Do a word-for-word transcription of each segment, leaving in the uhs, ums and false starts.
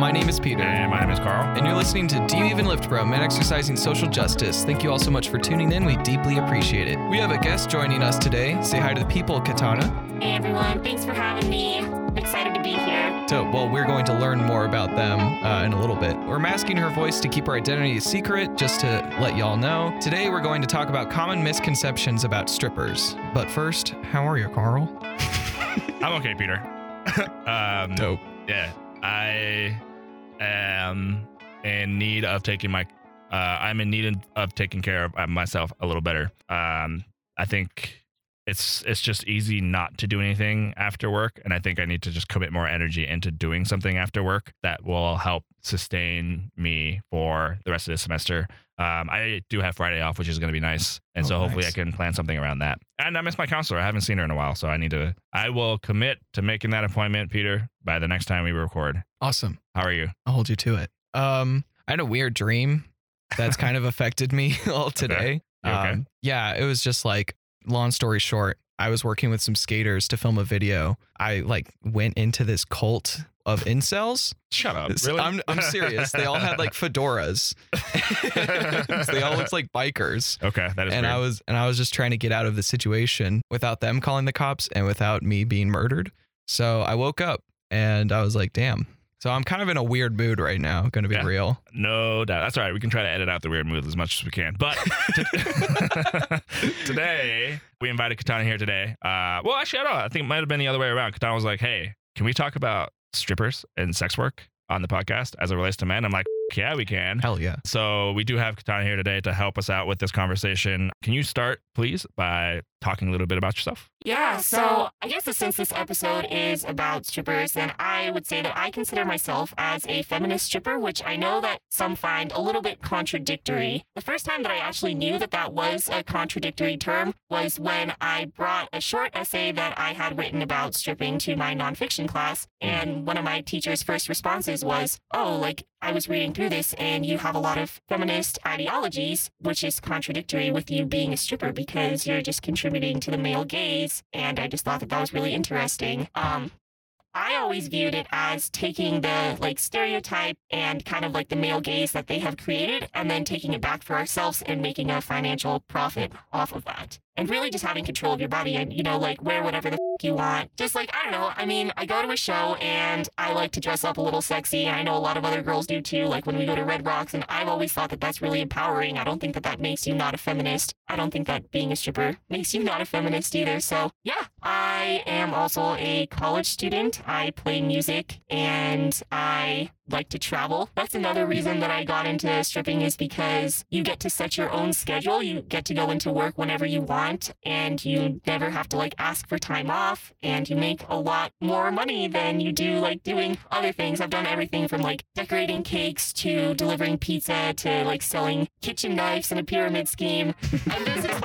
My name is Peter. And my name is Carl. And you're listening to Do You Even Lift Bro, Men Exercising Social Justice. Thank you all so much for tuning in. We deeply appreciate it. We have a guest joining us today. Say hi to the people, Katana. Hey everyone, thanks for having me. Excited to be here. So, well, we're going to learn more about them uh, in a little bit. We're masking her voice to keep her identity a secret, just to let y'all know. Today, we're going to talk about common misconceptions about strippers. But first, how are you, Carl? I'm okay, Peter. um, Dope. Yeah, I am in need of taking my. Uh, I'm in need of taking care of myself a little better. Um, I think it's it's just easy not to do anything after work, and I think I need to just commit more energy into doing something after work that will help sustain me for the rest of the semester. Um, I do have Friday off, which is going to be nice, and Oh, so hopefully nice. I can plan something around that. And I miss my counselor. I haven't seen her in a while, so I need to. I will commit to making that appointment, Peter, by the next time we record. Awesome. How are you? I'll hold you to it. Um, I had a weird dream that's kind of affected me all today. You okay? Um, yeah, it was just like, long story short, I was working with some skaters to film a video. I like went into this cult of incels. Shut up. It's- Really? I'm, I'm serious. They all had like fedoras. They all looked like bikers. Okay, that is And weird. I was and I was just trying to get out of the situation without them calling the cops and without me being murdered. So I woke up and I was like, damn. So I'm kind of in a weird mood right now, gonna be Yeah. real. No doubt. That's all right. We can try to edit out the weird mood as much as we can. But t- today, we invited Katana here today. Uh, well, actually, I don't know. I think it might have been the other way around. Katana was like, hey, can we talk about strippers and sex work on the podcast as it relates to men? I'm like, yeah, we can. Hell yeah. So we do have Katana here today to help us out with this conversation. Can you start, please, by talking a little bit about yourself? Yeah, so I guess that since this episode is about strippers, then I would say that I consider myself as a feminist stripper, which I know that some find a little bit contradictory. The first time that I actually knew that that was a contradictory term was when I brought a short essay that I had written about stripping to my nonfiction class, and one of my teacher's first responses was, oh, like, I was reading through this and you have a lot of feminist ideologies, which is contradictory with you being a stripper because you're just contributing to the male gaze. And I just thought that that was really interesting. Um, I always viewed it as taking the like stereotype and kind of like the male gaze that they have created and then taking it back for ourselves and making a financial profit off of that. And really just having control of your body and, you know, like wear whatever the f- you want. Just like, I don't know. I mean, I go to a show and I like to dress up a little sexy. And I know a lot of other girls do too. Like when we go to Red Rocks, and I've always thought that that's really empowering. I don't think that that makes you not a feminist. I don't think that being a stripper makes you not a feminist either. So yeah, I am also a college student. I play music and I like to travel. That's another reason that I got into stripping is because you get to set your own schedule. You get to go into work whenever you want and you never have to like ask for time off, and you make a lot more money than you do like doing other things. I've done everything from like decorating cakes to delivering pizza to like selling kitchen knives in a pyramid scheme. And this is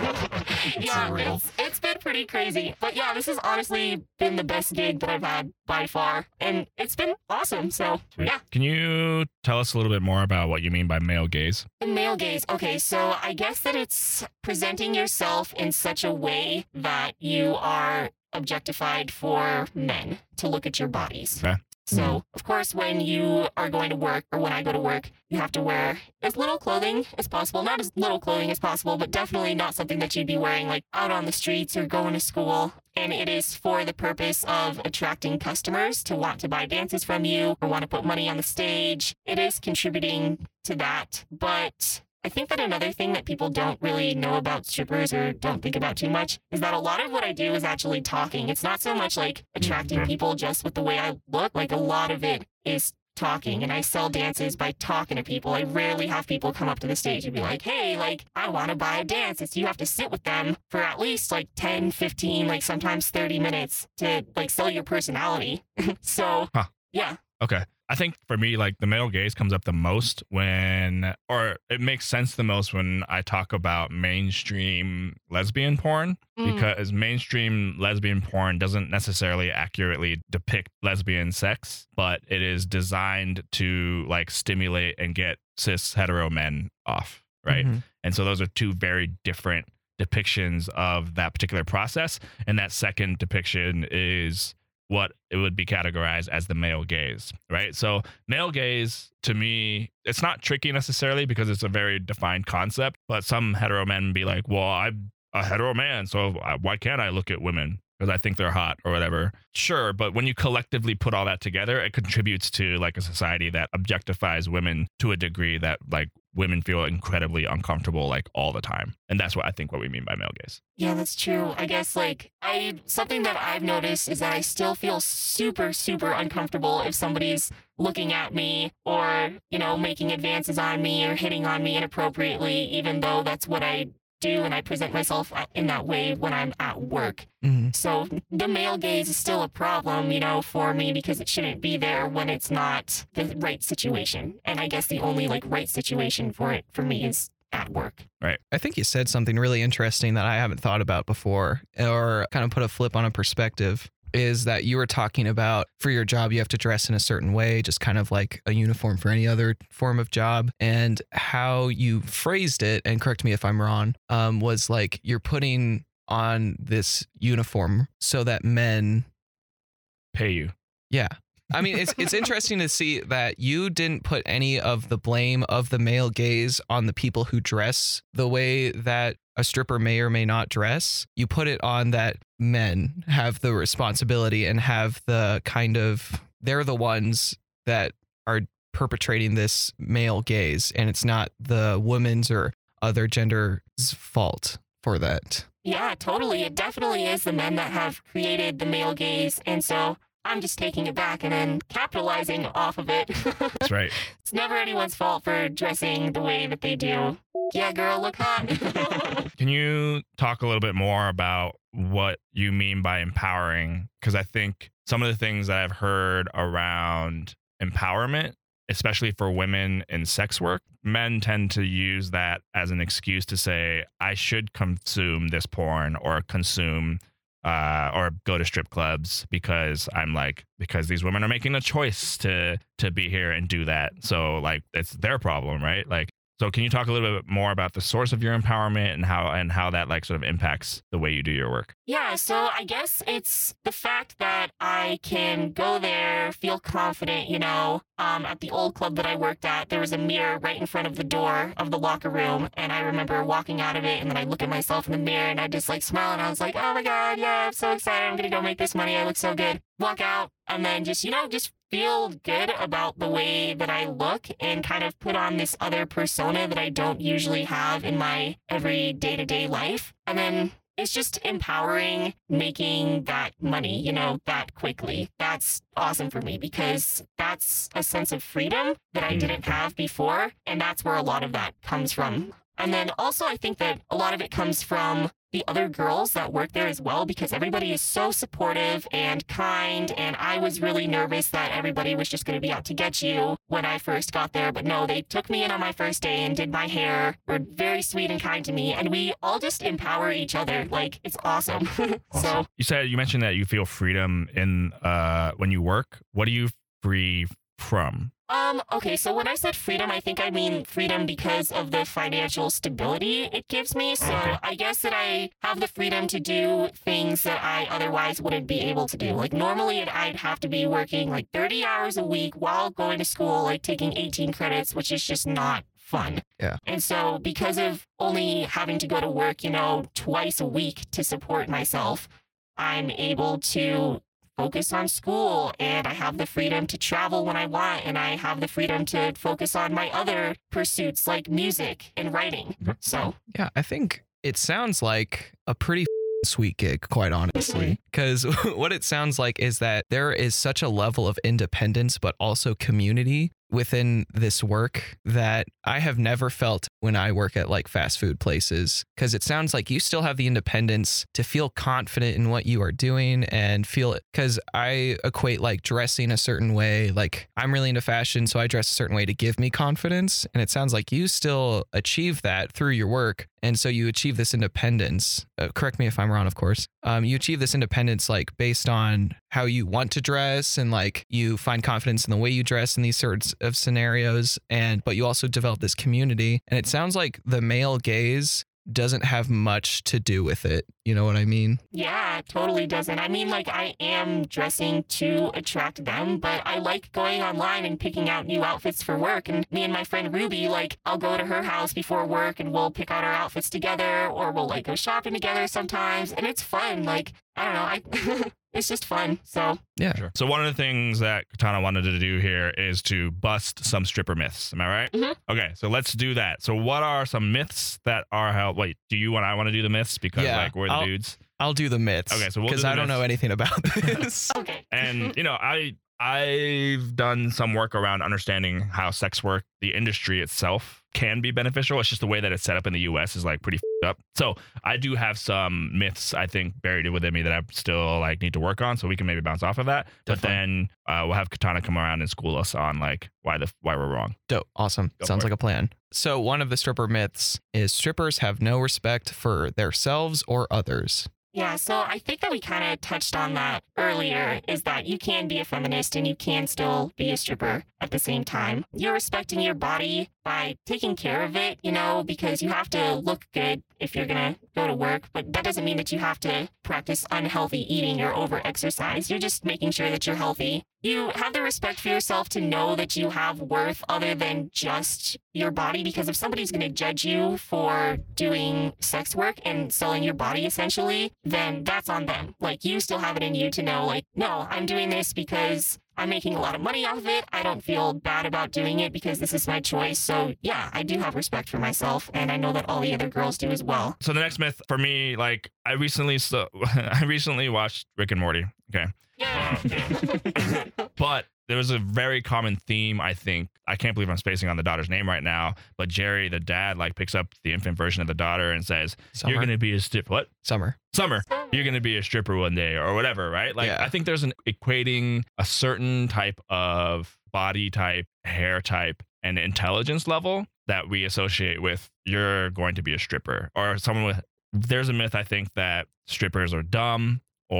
yeah, surreal. it's, it's been pretty crazy. But yeah, this has honestly been the best gig that I've had by far. And it's been awesome. So yeah. Can you tell us a little bit more about what you mean by male gaze? The male gaze. Okay, so I guess that it's presenting yourself in such a way that you are objectified for men to look at your bodies. Okay. So, of course, when you are going to work or when I go to work, you have to wear as little clothing as possible. Not as little clothing as possible, but definitely not something that you'd be wearing like out on the streets or going to school. And it is for the purpose of attracting customers to want to buy dances from you or want to put money on the stage. It is contributing to that. But I think that another thing that people don't really know about strippers or don't think about too much is that a lot of what I do is actually talking. It's not so much like attracting people just with the way I look. Like a lot of it is talking, and I sell dances by talking to people. I rarely have people come up to the stage and be like, hey, like, I want to buy a dance. It's you have to sit with them for at least like ten, fifteen, like sometimes thirty minutes to like sell your personality. So, Huh. yeah. Okay. I think for me, like the male gaze comes up the most when, or it makes sense the most when I talk about mainstream lesbian porn, Mm. because mainstream lesbian porn doesn't necessarily accurately depict lesbian sex, but it is designed to like stimulate and get cis hetero men off, right? Mhm. And so those are two very different depictions of that particular process. And that second depiction is what it would be categorized as the male gaze, right? So male gaze, to me, it's not tricky necessarily because it's a very defined concept, but some hetero men be like, well, I'm a hetero man, so why can't I look at women? Because I think they're hot or whatever. Sure, but when you collectively put all that together, it contributes to like a society that objectifies women to a degree that like women feel incredibly uncomfortable like all the time. And that's what I think what we mean by male gaze. Yeah, that's true. I guess like I something that I've noticed is that I still feel super, super uncomfortable if somebody's looking at me or, you know, making advances on me or hitting on me inappropriately, even though that's what I do and I present myself in that way when I'm at work. Mm-hmm. So the male gaze is still a problem, you know, for me because it shouldn't be there when it's not the right situation. And I guess the only like right situation for it for me is at work. Right. I think you said something really interesting that I haven't thought about before, or kind of put a flip on a perspective. Is that you were talking about for your job, you have to dress in a certain way, just kind of like a uniform for any other form of job. And how you phrased it, and correct me if I'm wrong, um, was like you're putting on this uniform so that men pay you. Yeah. I mean, it's it's interesting to see that you didn't put any of the blame of the male gaze on the people who dress the way that a stripper may or may not dress. You put it on that men have the responsibility and have the kind of, they're the ones that are perpetrating this male gaze, and it's not the woman's or other gender's fault for that. Yeah, totally. It definitely is the men that have created the male gaze. And so I'm just taking it back and then capitalizing off of it. That's right. It's never anyone's fault for dressing the way that they do. Yeah, girl, look hot. Can you talk a little bit more about what you mean by empowering? Because I think some of the things that I've heard around empowerment, especially for women in sex work, men tend to use that as an excuse to say, I should consume this porn or consume uh, or go to strip clubs because I'm like, because these women are making a choice to to be here and do that. So like, it's their problem, right? Like, so can you talk a little bit more about the source of your empowerment and how and how that like sort of impacts the way you do your work? Yeah, so I guess it's the fact that I can go there, feel confident, you know. Um, at the old club that I worked at, there was a mirror right in front of the door of the locker room. And I remember walking out of it and then I look at myself in the mirror and I just like smile and I was like, oh my God, yeah, I'm so excited. I'm going to go make this money. I look so good. Walk out and then just, you know, just feel good about the way that I look and kind of put on this other persona that I don't usually have in my every day-to-day life. And then it's just empowering making that money, you know, that quickly. That's awesome for me because that's a sense of freedom that I didn't have before. And that's where a lot of that comes from. And then also I think that a lot of it comes from the other girls that work there as well, because everybody is so supportive and kind. And I was really nervous that everybody was just going to be out to get you when I first got there. But no, they took me in on my first day and did my hair, were very sweet and kind to me. And we all just empower each other. Like, it's awesome. So you said, you mentioned that you feel freedom in uh, when you work. What do you free from? Um, okay, so when I said freedom, I think I mean freedom because of the financial stability it gives me. So Okay. I guess that I have the freedom to do things that I otherwise wouldn't be able to do. Like normally I'd have to be working like thirty hours a week while going to school, like taking eighteen credits, which is just not fun. Yeah. And so because of only having to go to work, you know, twice a week to support myself, I'm able to focus on school and I have the freedom to travel when I want and I have the freedom to focus on my other pursuits like music and writing. So Yeah, I think it sounds like a pretty sweet gig, quite honestly, because what it sounds like is that there is such a level of independence, but also community within this work that I have never felt when I work at like fast food places, because it sounds like you still have the independence to feel confident in what you are doing and feel it. Because I equate like dressing a certain way, like I'm really into fashion, so I dress a certain way to give me confidence. And it sounds like you still achieve that through your work. And so you achieve this independence. Uh, correct me if I'm wrong, of course. Um, you achieve this independence like based on how you want to dress and like you find confidence in the way you dress in these sorts of scenarios. And but you also develop this community. And it sounds like the male gaze doesn't have much to do with it. You know what I mean? Yeah, it totally doesn't. I mean, like, I am dressing to attract them, but I like going online and picking out new outfits for work. And me and my friend Ruby, like, I'll go to her house before work and we'll pick out our outfits together, or we'll, like, go shopping together sometimes. And it's fun. Like, I don't know. I It's just fun. So, yeah. Sure. So one of the things that Katana wanted to do here is to bust some stripper myths. Am I right? Mm-hmm. Okay, so let's do that. So what are some myths that are held? Wait, do you and I want to do the myths because Yeah, like we're the I'll- dudes? I'll do the myths. Okay, so we'll do because the I don't myths. know anything about this. okay. And you know, I I've done some work around understanding how sex work, the industry itself, can be beneficial. It's just the way that it's set up in the U S is like pretty f***ed up. So I do have some myths I think buried within me that I still like need to work on. So we can maybe bounce off of that. But Definitely. then uh, we'll have Katana come around and school us on like why the why we're wrong. Dope. Awesome. Go Sounds for like a plan. So one of the stripper myths is strippers have no respect for themselves or others. Yeah, so I think that we kind of touched on that earlier, is that you can be a feminist and you can still be a stripper at the same time. You're respecting your body by taking care of it, you know, because you have to look good if you're going to go to work, but that doesn't mean that you have to practice unhealthy eating or over-exercise. You're just making sure that you're healthy. You have the respect for yourself to know that you have worth other than just your body, because if somebody's going to judge you for doing sex work and selling your body essentially, then that's on them. Like, you still have it in you to know, like, no, I'm doing this because I'm making a lot of money off of it. I don't feel bad about doing it because this is my choice. So yeah, I do have respect for myself, and I know that all the other girls do as well. So the next myth for me, like I recently so I recently watched Rick and Morty. Okay. Yeah. But there was a very common theme, I think. I can't believe I'm spacing on the daughter's name right now, but Jerry, the dad, like picks up the infant version of the daughter and says, Summer. "You're gonna be a strip what? Summer. Summer. You're gonna be a stripper one day," or whatever, right? Like Yeah. I think there's an equating a certain type of body type, hair type, and intelligence level that we associate with you're going to be a stripper, or someone with. There's a myth I think that strippers are dumb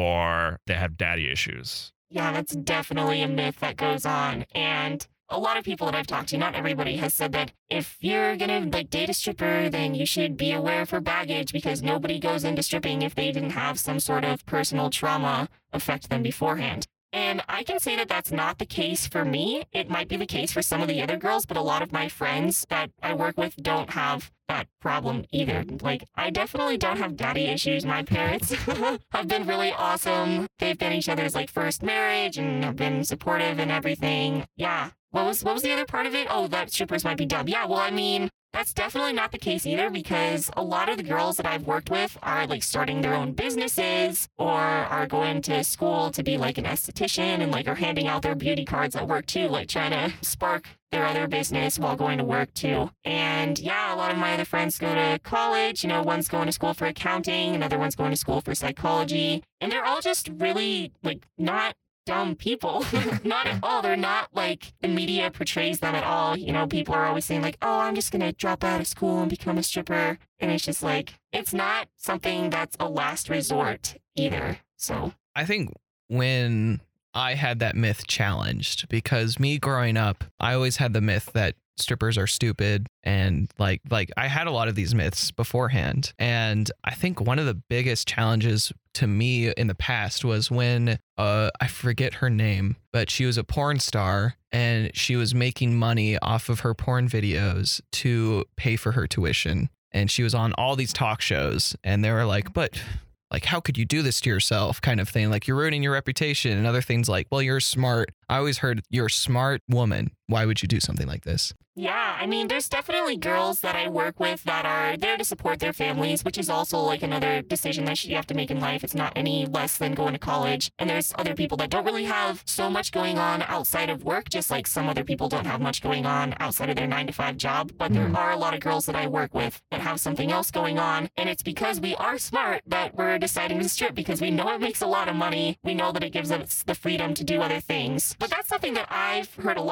or they have daddy issues. Yeah, that's definitely a myth that goes on. And a lot of people that I've talked to, not everybody has said that if you're gonna like date a stripper, then you should be aware of her baggage, because nobody goes into stripping if they didn't have some sort of personal trauma affect them beforehand. And I can say that that's not the case for me. It might be the case for some of the other girls, but a lot of my friends that I work with don't have that problem either. Like, I definitely don't have daddy issues. My parents have been really awesome. They've been each other's like first marriage and have been supportive and everything. Yeah. What was what was the other part of it? Oh, that strippers might be dumb. Yeah, well, I mean, that's definitely not the case either, because a lot of the girls that I've worked with are like starting their own businesses or are going to school to be like an esthetician and like are handing out their beauty cards at work too, like trying to spark their other business while going to work too. And yeah, a lot of my other friends go to college. You know, one's going to school for accounting, another one's going to school for psychology, and they're all just really like not dumb people. Not at all. They're not like the media portrays them at all. You know, people are always saying like, oh, I'm just going to drop out of school and become a stripper. And it's just like, it's not something that's a last resort either. So I think when I had that myth challenged, because me growing up, I always had the myth that strippers are stupid, and like like I had a lot of these myths beforehand. And I think one of the biggest challenges to me in the past was when uh I forget her name, but she was a porn star and she was making money off of her porn videos to pay for her tuition. And she was on all these talk shows, and they were like, but like, how could you do this to yourself, kind of thing? Like, you're ruining your reputation, and other things like, well, you're smart. I always heard you're a smart woman. Why would you do something like this? yeah, I mean, there's definitely girls that I work with that are there to support their families, which is also like another decision that you have to make in life. It's not any less than going to college. And there's other people that don't really have so much going on outside of work, just like some other people don't have much going on outside of their nine to five job. But there are a lot of girls that I work with that have something else going on. And it's because we are smart that we're deciding to strip, because we know it makes a lot of money. We know that it gives us the freedom to do other things. But that's something that I've heard a lot too,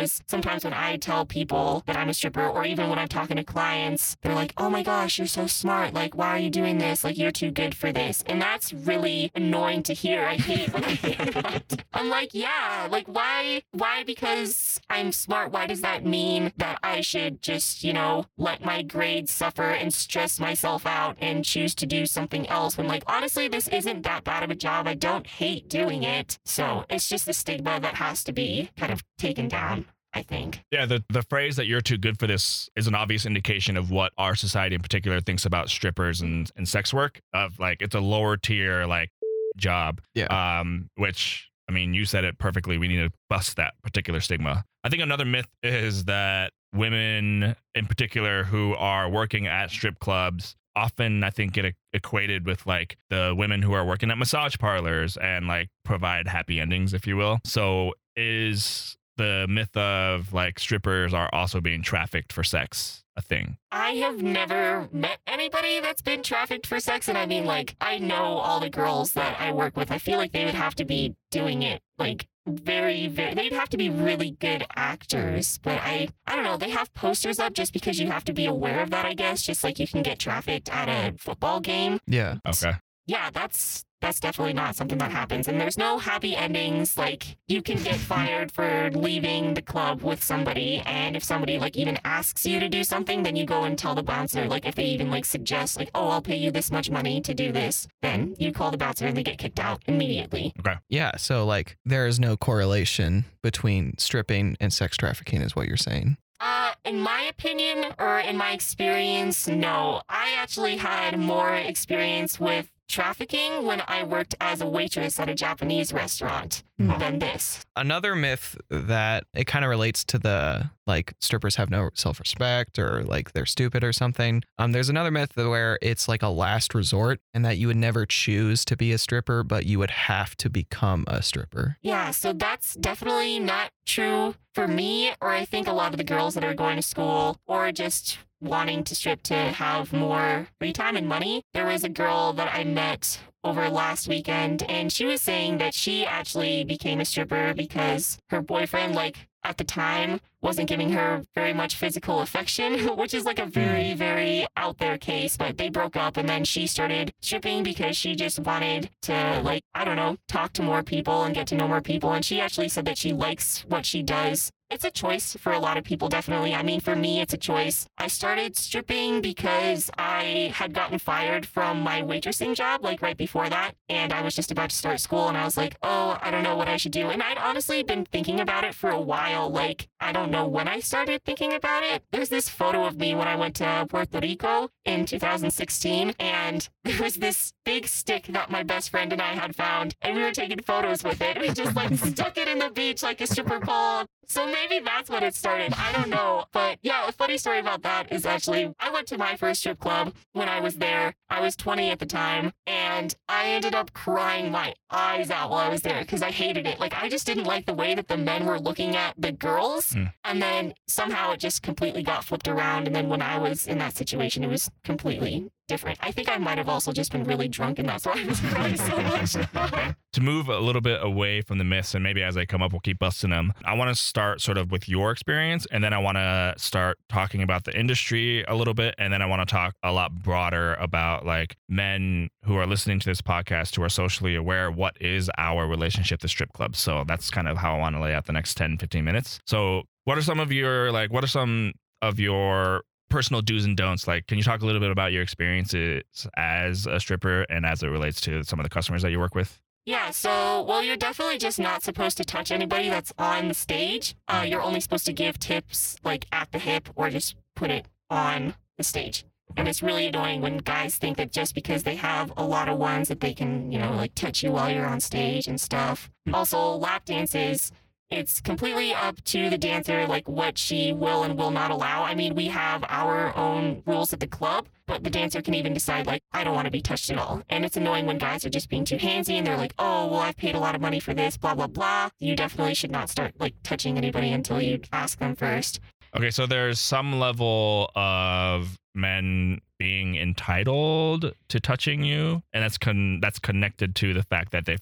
is sometimes when I tell people that I'm a stripper, or even when I'm talking to clients, they're like, oh my gosh, you're so smart. Like, why are you doing this? Like, you're too good for this. And that's really annoying to hear. I hate when I hear that. I'm like, yeah, like, why? Why? Because I'm smart. Why does that mean that I should just, you know, let my grades suffer and stress myself out and choose to do something else when, like, honestly, this isn't that bad of a job. I don't hate doing it. So it's just the stigma that has to be kind of taken down, I think. Yeah, the, the phrase that you're too good for this is an obvious indication of what our society in particular thinks about strippers and, and sex work. Of like, it's a lower tier, like, job. Yeah. Um, which, I mean, you said it perfectly. We need to bust that particular stigma. I think another myth is that women in particular who are working at strip clubs often, I think, get equated with like the women who are working at massage parlors and like provide happy endings, if you will. So is the myth of like strippers are also being trafficked for sex a thing? I have never met anybody that's been trafficked for sex. And I mean, like, I know all the girls that I work with. I feel like they would have to be doing it like very, very, they'd have to be really good actors. But I, I don't know, they have posters up just because you have to be aware of that, I guess. Just like you can get trafficked at a football game. Yeah. Okay. Yeah, that's that's definitely not something that happens. And there's no happy endings. Like, you can get fired for leaving the club with somebody. And if somebody, like, even asks you to do something, then you go and tell the bouncer. Like, if they even, like, suggest, like, oh, I'll pay you this much money to do this, then you call the bouncer and they get kicked out immediately. Okay. Yeah. So, like, there is no correlation between stripping and sex trafficking, is what you're saying. Uh, in my opinion, or in my experience, no. I actually had more experience with trafficking when I worked as a waitress at a Japanese restaurant Hmm. than this. Another myth that it kind of relates to the like strippers have no self-respect or like they're stupid or something. Um, there's another myth where it's like a last resort and that you would never choose to be a stripper, but you would have to become a stripper. Yeah, so that's definitely not true for me, or I think a lot of the girls that are going to school or just wanting to strip to have more free time and money. There was a girl that I met over last weekend, and she was saying that she actually became a stripper because her boyfriend, like, at the time wasn't giving her very much physical affection, which is like a very, very out there case. But they broke up, and then she started stripping because she just wanted to, like, I don't know, talk to more people and get to know more people. And she actually said that she likes what she does. It's a choice for a lot of people, definitely. I mean, for me, it's a choice. I started stripping because I had gotten fired from my waitressing job, like right before that. And I was just about to start school, and I was like, oh, I don't know what I should do. And I'd honestly been thinking about it for a while. Like, I don't know when I started thinking about it. There's this photo of me when I went to Puerto Rico in two thousand sixteen, and there was this big stick that my best friend and I had found, and we were taking photos with it. We just like stuck it in the beach like a stripper pole. So maybe that's when it started. I don't know. But yeah, a funny story about that is actually I went to my first strip club when I was there. I was twenty at the time, and I ended up crying my eyes out while I was there because I hated it. Like, I just didn't like the way that the men were looking at the girls. Mm. And then somehow it just completely got flipped around. And then when I was in that situation, it was completely different. I think I might have also just been really drunk, and that's why I was crying so much. To move a little bit away from the myths, and maybe as they come up, we'll keep busting them. I want to start sort of with your experience, and then I want to start talking about the industry a little bit, and then I want to talk a lot broader about like men who are listening to this podcast who are socially aware. What is our relationship to strip clubs? So that's kind of how I want to lay out the next ten, fifteen minutes. So what are some of your like? What are some of your personal do's and don'ts? Like, can you talk a little bit about your experiences as a stripper and as it relates to some of the customers that you work with? Yeah, so, well, you're definitely just not supposed to touch anybody that's on the stage. Uh, you're only supposed to give tips, like, at the hip or just put it on the stage. And it's really annoying when guys think that just because they have a lot of ones that they can, you know, like, touch you while you're on stage and stuff. Also, lap dances, it's completely up to the dancer, like, what she will and will not allow. I mean, we have our own rules at the club, but the dancer can even decide, like, I don't want to be touched at all. And it's annoying when guys are just being too handsy and they're like, oh, well, I've paid a lot of money for this, blah, blah, blah. You definitely should not start, like, touching anybody until you ask them first. Okay, so there's some level of men being entitled to touching you, and that's con- that's connected to the fact that they feel like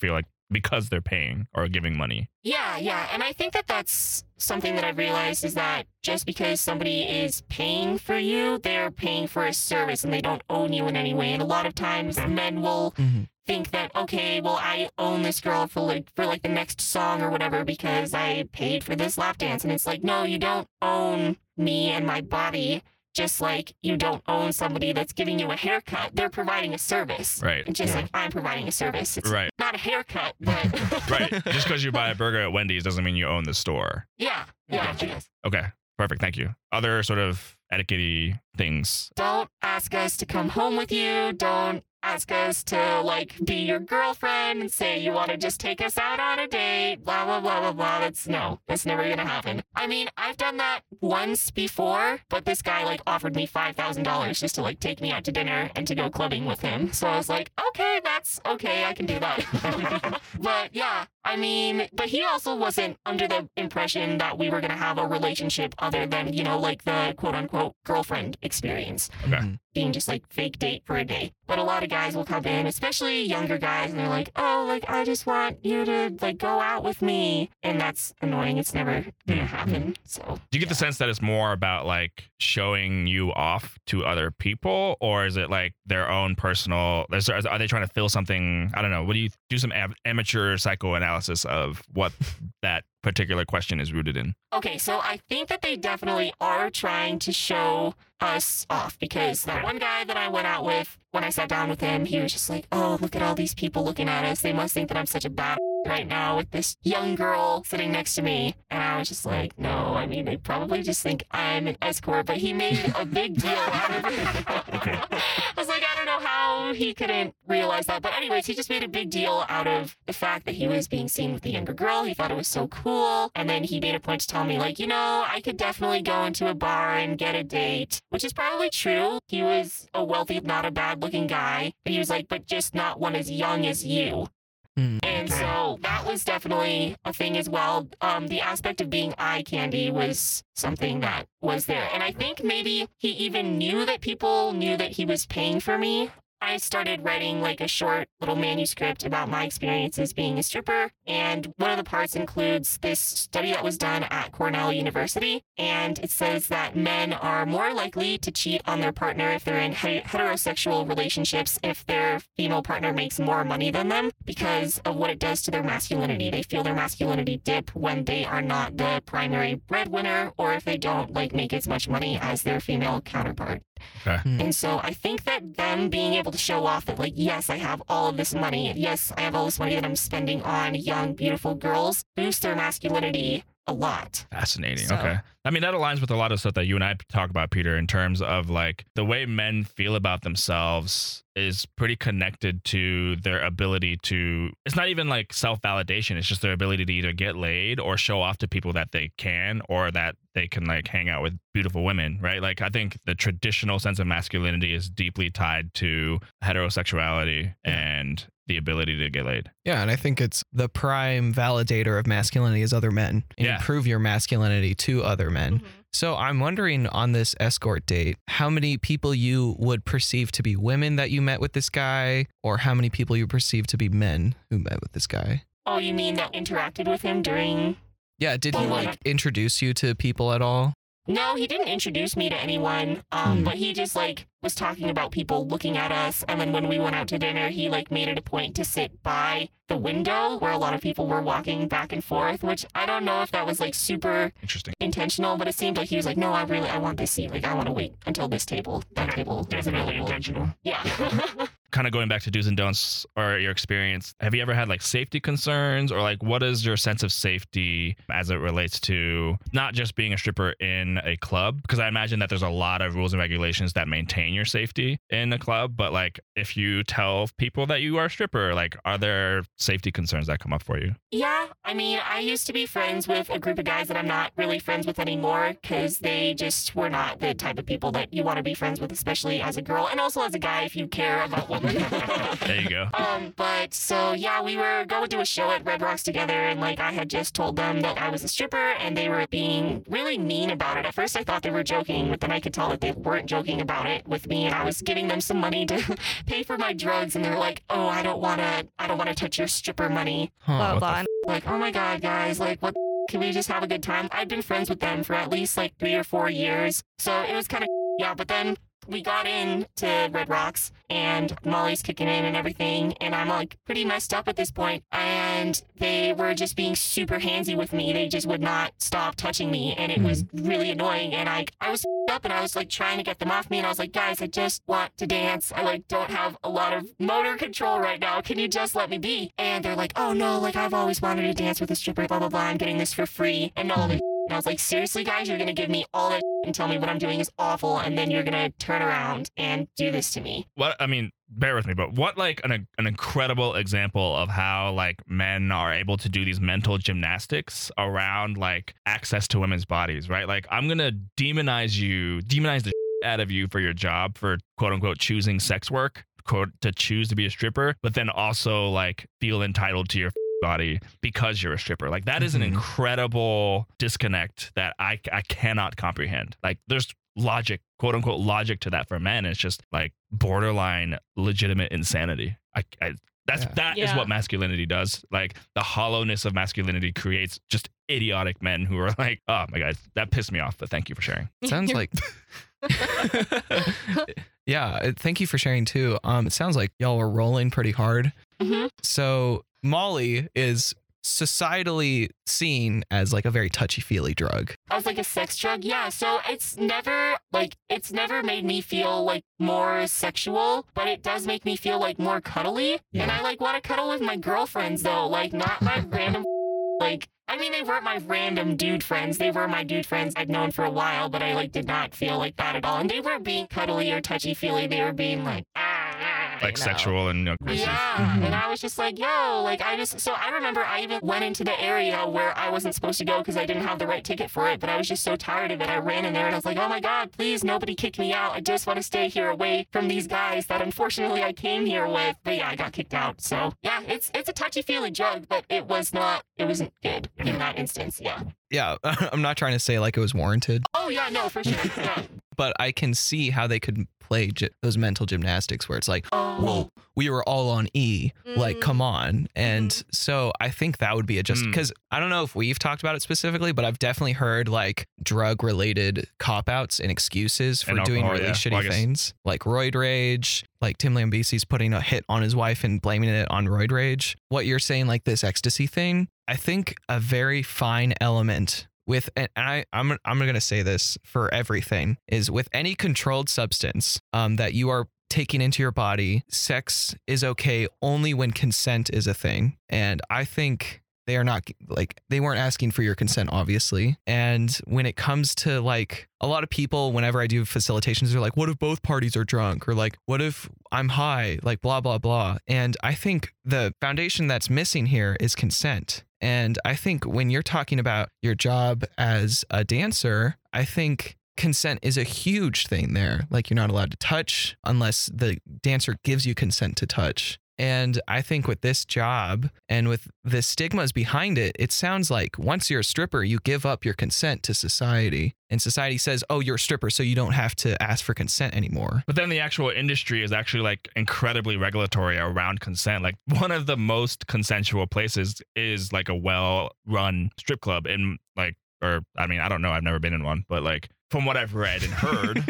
because they're paying or giving money. Yeah, yeah. And I think that that's something that I've realized is that just because somebody is paying for you, they're paying for a service and they don't own you in any way. And a lot of times men will Mhm. think that, okay, well, I own this girl for like for like the next song or whatever because I paid for this lap dance. And it's like, no, you don't own me and my body. Just like you don't own somebody that's giving you a haircut. They're providing a service. Right. And just Yeah. like I'm providing a service. It's Right. not a haircut, but Right. Just because you buy a burger at Wendy's doesn't mean you own the store. yeah. Yeah. Gotcha. Yes. Okay. Perfect. Thank you. Other sort of etiquette things. Don't ask us to come home with you. Don't ask us to like be your girlfriend and say you want to just take us out on a date. Blah blah blah blah blah. That's no. That's never gonna happen. I mean, I've done that once before, but this guy like offered me five thousand dollars just to like take me out to dinner and to go clubbing with him. So I was like, okay, that's okay. I can do that. But yeah, I mean, but he also wasn't under the impression that we were gonna have a relationship other than you know like the quote unquote girlfriend experience. Okay. Mhm. Being just like fake date for a day. But a lot of guys will come in, especially younger guys, and they're like, oh, like, I just want you to like go out with me. And that's annoying. It's never gonna happen. So Do you get the sense that it's more about like showing you off to other people, or is it like their own personal? Is there, are they trying to fill something? I don't know. What do you do? Some am- amateur psychoanalysis of what that particular question is rooted in. okay, so I think that they definitely are trying to show us off because that one guy that I went out with, when I sat down with him, he was just like, oh, look at all these people looking at us. They must think that I'm such a bad right now with this young girl sitting next to me. And I was just like, no, I mean, they probably just think I'm an escort, but he made a big deal out of it. Okay. I was like, I don't know how he couldn't realize that. But anyways, he just made a big deal out of the fact that he was being seen with the younger girl. He thought it was so cool. And then he made a point to tell me, like, you know, I could definitely go into a bar and get a date, which is probably true. He was a wealthy, not a bad looking guy. But he was like, but just not one as young as you. Mm. And so that was definitely a thing as well. Um, the aspect of being eye candy was something that was there. And I think maybe he even knew that people knew that he was paying for me. I started writing like a short little manuscript about my experiences being a stripper. And one of the parts includes this study that was done at Cornell University. And it says that men are more likely to cheat on their partner if they're in he- heterosexual relationships if their female partner makes more money than them because of what it does to their masculinity. They feel their masculinity dip when they are not the primary breadwinner or if they don't like make as much money as their female counterpart. Okay. And so I think that them being able to show off that, like, yes, I have all of this money. Yes, I have all this money that I'm spending on young, beautiful girls boosts their masculinity a lot. Fascinating. So- Okay. I mean, that aligns with a lot of stuff that you and I talk about, Peter, in terms of like the way men feel about themselves is pretty connected to their ability to, it's not even like self-validation. It's just their ability to either get laid or show off to people that they can, or that they can like hang out with beautiful women, right? Like I think the traditional sense of masculinity is deeply tied to heterosexuality and the ability to get laid. Yeah, and I think it's the prime validator of masculinity is other men. And Yeah. you prove your masculinity to other men. Mm-hmm. So I'm wondering on this escort date, how many people you would perceive to be women that you met with this guy, or how many people you perceive to be men who met with this guy? Oh, you mean that interacted with him during... Yeah, did he Oh, like yeah. introduce you to people at all? No, he didn't introduce me to anyone, um, Hmm. but he just, like, was talking about people looking at us, and then when we went out to dinner, he, like, made it a point to sit by the window where a lot of people were walking back and forth, which I don't know if that was, like, super Interesting. intentional, but it seemed like he was like, no, I really, I want this seat. Like, I want to wait until this table, that table is available. Intentional. Yeah. Kind of going back to do's and don'ts or your experience, have you ever had like safety concerns, or like what is your sense of safety as it relates to not just being a stripper in a club? Because I imagine that there's a lot of rules and regulations that maintain your safety in a club, but like if you tell people that you are a stripper, like are there safety concerns that come up for you? Yeah, I mean, I used to be friends with a group of guys that I'm not really friends with anymore because they just were not the type of people that you want to be friends with, especially as a girl. And also as a guy, if you care about what Um, There you go. Um, but so yeah, we were going to a show at Red Rocks together, and like I had just told them that I was a stripper, and they were being really mean about it. At first, I thought they were joking, but then I could tell that they weren't joking about it with me, and I was giving them some money to pay for my drugs, and they're like, "Oh, I don't wanna, I don't wanna touch your stripper money." Huh. Blah, what the blah. Like, oh my god, guys, like what? Can we just have a good time? I've been friends with them for at least like three or four years, so it was kind of yeah. But then we got in to Red Rocks, and Molly's kicking in and everything, and I'm like pretty messed up at this point, and they were just being super handsy with me. They just would not stop touching me, and it was really annoying, and I I was up, and I was like trying to get them off me, and I was like, guys, I just want to dance. I like don't have a lot of motor control right now. Can you just let me be? And they're like, oh no, like I've always wanted to dance with a stripper, blah blah blah. I'm getting this for free, and all this. And I was like, seriously, guys, you're gonna give me all that and tell me what I'm doing is awful, and then you're gonna turn around and do this to me. What I mean, bear with me, but what like an an incredible example of how like men are able to do these mental gymnastics around like access to women's bodies, right? Like I'm gonna demonize you, demonize the out of you for your job for quote unquote choosing sex work, quote to choose to be a stripper, but then also like feel entitled to your body because you're a stripper. Like that is an Mhm. incredible disconnect that I I cannot comprehend. Like there's logic, quote unquote logic to that for men. It's just like borderline legitimate insanity. I, I that's Yeah. that is Yeah. what masculinity does. Like the hollowness of masculinity creates just idiotic men who are like, oh my god, that pissed me off. But thank you for sharing. Sounds like. Yeah, uh, thank you for sharing too. Um, it sounds like y'all were rolling pretty hard. Mm-hmm. So Molly is societally seen as like a very touchy-feely drug. As like a sex drug, yeah. So it's never like it's never made me feel like more sexual, but it does make me feel like more cuddly. Yeah. And I like want to cuddle with my girlfriends though, like not my random like. I mean, they weren't my random dude friends. They were my dude friends I'd known for a while, but I like did not feel like that at all. And they weren't being cuddly or touchy feely. They were being like, ah, ah, Like you know. sexual and aggressive. Yeah, Mhm. and I was just like, yo, like I just, so I remember I even went into the area where I wasn't supposed to go because I didn't have the right ticket for it, but I was just so tired of it. I ran in there and I was like, oh my God, please, nobody kick me out. I just want to stay here away from these guys that unfortunately I came here with. But yeah, I got kicked out. So yeah, it's it's a touchy-feely drug, but it was not, it wasn't good in that instance, yeah. Yeah, I'm not trying to say like it was warranted, Oh yeah, no, for sure, yeah. but I can see how they could play gy- those mental gymnastics where it's like, Oh, well, we were all on E, like, Mhm. come on. And so I think that would be a just Mm. because I don't know if we've talked about it specifically, but I've definitely heard like drug related cop outs and excuses for And doing alcohol, really yeah. shitty Well, I guess- things like roid rage, like Tim Lambesis putting a hit on his wife and blaming it on roid rage. What you're saying, like this ecstasy thing, I think a very fine element with, and I, I'm, I'm going to say this for everything, is with any controlled substance um, that you are taking into your body, sex is okay only when consent is a thing. And I think they are not like, they weren't asking for your consent, obviously. And when it comes to like a lot of people, whenever I do facilitations, they're like, what if both parties are drunk? Or like, what if I'm high? Like, blah, blah, blah. And I think the foundation that's missing here is consent. And I think when you're talking about your job as a dancer, I think consent is a huge thing there. Like you're not allowed to touch unless the dancer gives you consent to touch. And I think with this job and with the stigmas behind it, it sounds like once you're a stripper, you give up your consent to society. And society says, oh, you're a stripper, so you don't have to ask for consent anymore. But then the actual industry is actually like incredibly regulatory around consent. Like one of the most consensual places is like a well-run strip club in like, or I mean, I don't know, I've never been in one, but like from what I've read and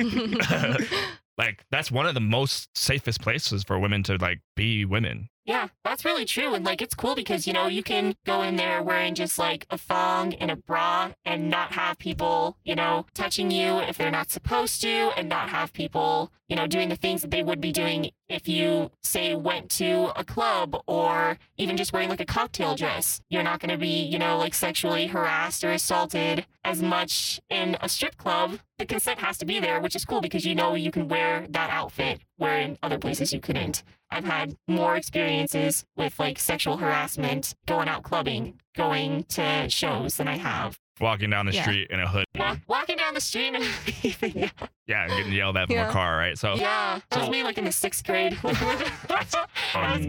heard, like that's one of the most safest places for women to like be women. Yeah, that's really true. And like, it's cool because, you know, you can go in there wearing just like a thong and a bra and not have people, you know, touching you if they're not supposed to, and not have people, you know, doing the things that they would be doing if you, say, went to a club, or even just wearing like a cocktail dress. You're not going to be, you know, like sexually harassed or assaulted as much in a strip club. The consent has to be there, which is cool because, you know, you can wear that outfit where in other places you couldn't. I've had more experiences with like sexual harassment going out clubbing, going to shows than I have Walking down the Yeah. street in a hood. Walk, walking down the street and yeah. Yeah, and getting yelled at from Yeah. a car, right? So Yeah, that was me like in the sixth grade. That was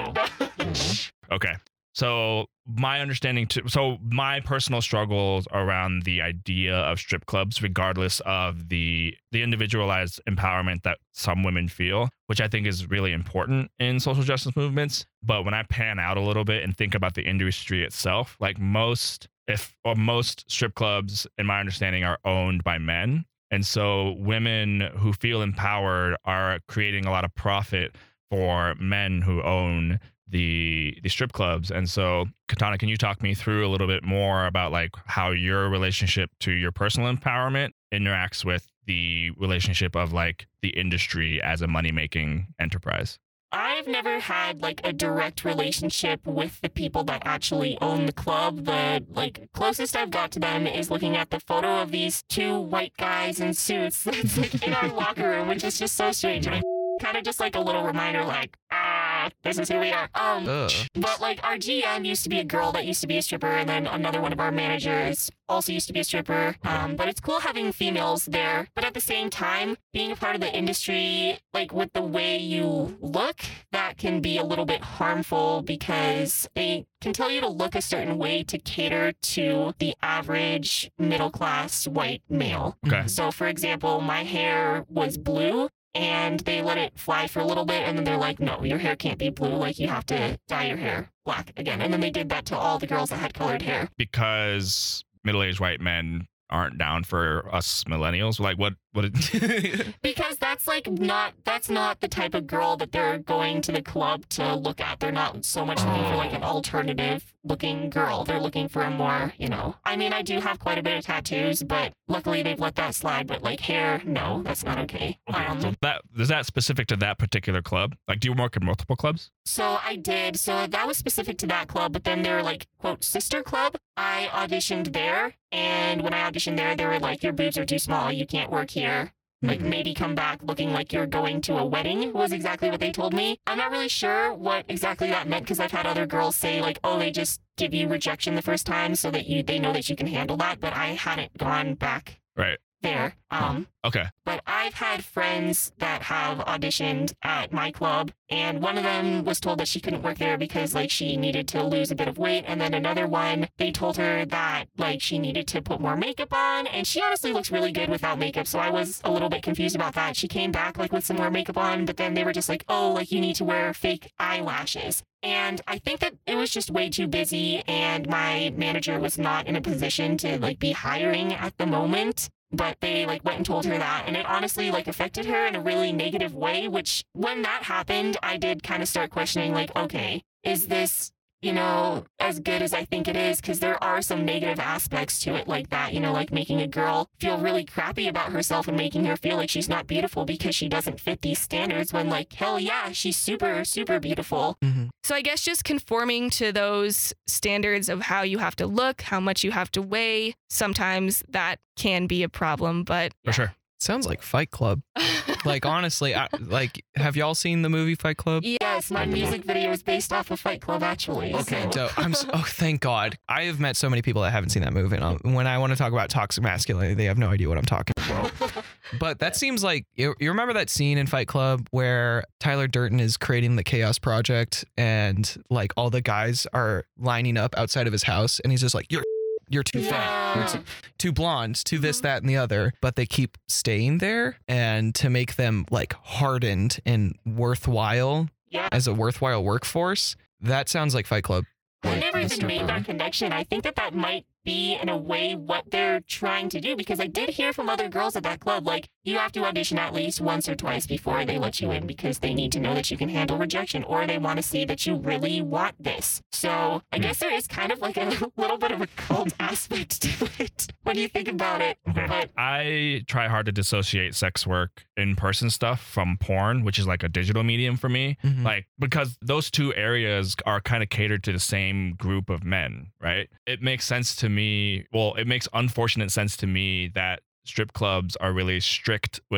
great. okay. So my understanding too, so my personal struggles around the idea of strip clubs, regardless of the the individualized empowerment that some women feel, which I think is really important in social justice movements. But when I pan out a little bit and think about the industry itself, like most, if or most strip clubs, in my understanding, are owned by men. And so women who feel empowered are creating a lot of profit for men who own the the strip clubs. And so Katana, can you talk me through a little bit more about like how your relationship to your personal empowerment interacts with the relationship of like the industry as a money-making enterprise? I've never had like a direct relationship with the people that actually own the club. The like closest I've got to them is looking at the photo of these two white guys in suits that's like in our locker room, which is just so strange. And I kind of just like a little reminder, like, ah, this is who we are. Um, Ugh. but like our G M used to be a girl that used to be a stripper, and then another one of our managers also used to be a stripper. Um, but it's cool having females there. But at the same time, being a part of the industry, like with the way you look, that can be a little bit harmful because they can tell you to look a certain way to cater to the average middle class white male. Okay. So for example, my hair was blue, and they let it fly for a little bit, and then they're like, no, your hair can't be blue. Like, you have to dye your hair black again. And then they did that to all the girls that had colored hair. Because middle-aged white men aren't down for us millennials. Like what what it, Because that's like not, that's not the type of girl that they're going to the club to look at. They're not so much looking for like an alternative looking girl. They're looking for a more, you know, I mean, I do have quite a bit of tattoos, but luckily they've let that slide. But like hair, no, that's not okay. Um, so that is that specific to that particular club? Like, do you work in multiple clubs? So I did. So that was specific to that club, but then they were like, quote, sister club. I auditioned there. And when I auditioned there, they were like, your boobs are too small. You can't work here. Like maybe come back looking like you're going to a wedding was exactly what they told me. I'm not really sure what exactly that meant because I've had other girls say like, oh, they just give you rejection the first time so that you they know that you can handle that. But I hadn't gone back Right. there. Um, Okay. But I've had friends that have auditioned at my club, and one of them was told that she couldn't work there because like she needed to lose a bit of weight, and then another one, they told her that like she needed to put more makeup on, and she honestly looks really good without makeup, so I was a little bit confused about that. She came back like with some more makeup on, but then they were just like, oh, like you need to wear fake eyelashes. And I think that it was just way too busy, and my manager was not in a position to like be hiring at the moment. But they like went and told her that, and it honestly like affected her in a really negative way, which when that happened, I did kind of start questioning like, okay, is this, you know, as good as I think it is? Because there are some negative aspects to it like that, you know, like making a girl feel really crappy about herself and making her feel like she's not beautiful because she doesn't fit these standards when like, hell yeah, she's super, super beautiful. Mm-hmm. So I guess just conforming to those standards of how you have to look, how much you have to weigh, sometimes that can be a problem, but For sure. Sounds like Fight Club. Like honestly, I, like have y'all seen the movie Fight Club? Yes, my music video is based off of Fight Club, actually. Okay, so- dope. I'm so, oh, thank God. I have met so many people that haven't seen that movie. And I'll- when I want to talk about toxic masculinity, they have no idea what I'm talking about. But that seems like you, you remember that scene in Fight Club where Tyler Durden is creating the Chaos Project, and like all the guys are lining up outside of his house, and he's just like, "You're you're too fat, you're too, too blonde, too this, that, and the other." But they keep staying there, and to make them like hardened and worthwhile Yeah. as a worthwhile workforce. That sounds like Fight Club. I Like, never even Mister made Brown. that connection. I think that that might be, in a way, what they're trying to do, because I did hear from other girls at that club, like, you have to audition at least once or twice before they let you in because they need to know that you can handle rejection, or they want to see that you really want this. So I guess there is kind of like a little bit of a cult aspect to it. What do you think about it? But I try hard to dissociate sex work in person stuff from porn, which is like a digital medium for me. Mhm. Like, because those two areas are kind of catered to the same group of men, right? It makes sense to me. Well, it makes unfortunate sense to me that strip clubs are really strict with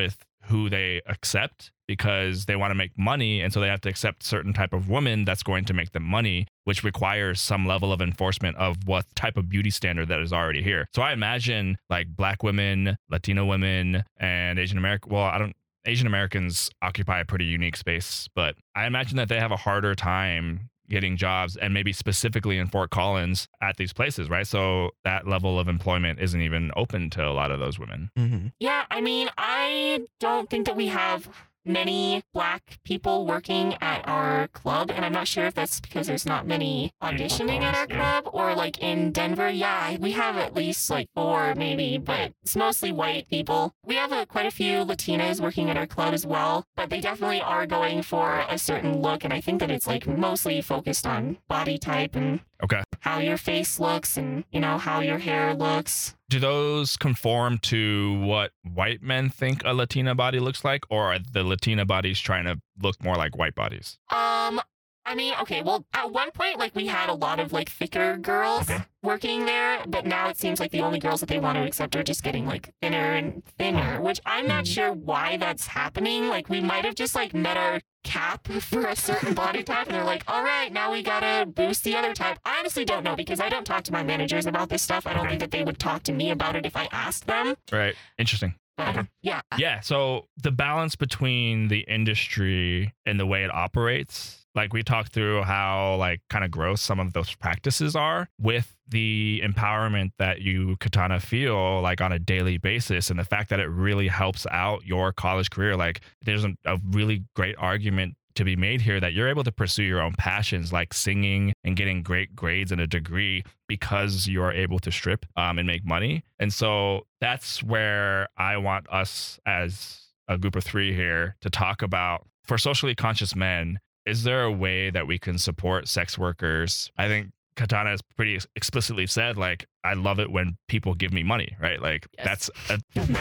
who they accept because they want to make money. And so they have to accept certain type of woman that's going to make them money, which requires some level of enforcement of what type of beauty standard that is already here. So I imagine like Black women, Latino women, and Asian American, well, I don't, Asian Americans occupy a pretty unique space, but I imagine that they have a harder time getting jobs, and maybe specifically in Fort Collins at these places, right? So that level of employment isn't even open to a lot of those women. Mm-hmm. Yeah, I mean, I don't think that we have many Black people working at our club, and I'm not sure if that's because there's not many auditioning at our club, or like in Denver, yeah, we have at least like four maybe, but it's mostly white people. We have uh, quite a few Latinas working at our club as well, but they definitely are going for a certain look, and I think that it's like mostly focused on body type and Okay. how your face looks and, you know, how your hair looks. Do those conform to what white men think a Latina body looks like, or are the Latina bodies trying to look more like white bodies? Um, I mean, okay, well, at one point, like, we had a lot of, like, thicker girls Okay. working there, but now it seems like the only girls that they want to accept are just getting, like, thinner and thinner, which I'm not sure why that's happening. Like, we might have just, like, met our cap for a certain body type, and they're like, all right, now we gotta boost the other type. I honestly don't know, because I don't talk to my managers about this stuff. I don't think that they would talk to me about it if I asked them. Right. Interesting. But, yeah. Yeah. So the balance between the industry and the way it operates, like we talked through how like kind of gross some of those practices are, with the empowerment that you, Katana, feel like on a daily basis, and the fact that it really helps out your college career. Like there's a, a really great argument to be made here that you're able to pursue your own passions like singing and getting great grades and a degree because you're able to strip um, and make money. And so that's where I want us as a group of three here to talk about, for socially conscious men, is there a way that we can support sex workers? I think Katana has pretty ex- explicitly said, like, I love it when people give me money, right? Like Yes. that's